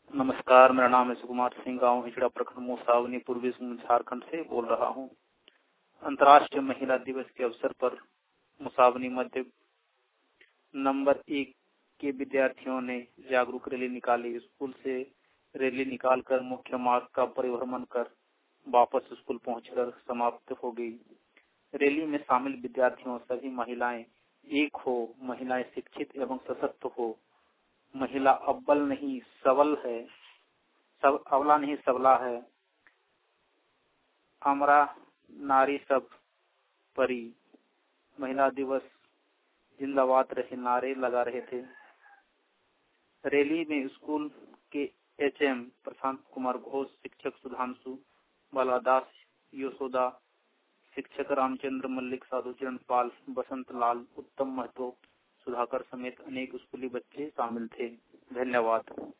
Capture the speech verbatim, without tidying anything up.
नमस्कार, मेरा नाम है सुकुमार सिंह, गाँव हिजड़ा, प्रखंड मुसावनी, पूर्वी झारखंड से बोल रहा हूँ। अंतर्राष्ट्रीय महिला दिवस के अवसर पर मुसावनी मध्य नंबर एक के विद्यार्थियों ने जागरूक रैली निकाली। स्कूल से रैली निकालकर मुख्य मार्ग का परिभ्रमण कर वापस स्कूल पहुंचकर समाप्त हो गई। रैली में शामिल विद्यार्थियों सभी महिलाएं एक हो, महिलाएं शिक्षित एवं सशक्त हो, महिला अव्वल नहीं सबल है, सब अवला नहीं सबला है, हमरा नारी सब परी, महिला दिवस जिंदाबाद रहे नारे लगा रहे थे। रैली में स्कूल के एचएम प्रशांत कुमार घोष, शिक्षक सुधांशु बालादास, यशोदा, शिक्षक रामचंद्र मल्लिक, साधुचरण पाल, बसंत लाल, उत्तम महतो, सुधाकर समेत अनेक स्कूली बच्चे शामिल थे। धन्यवाद।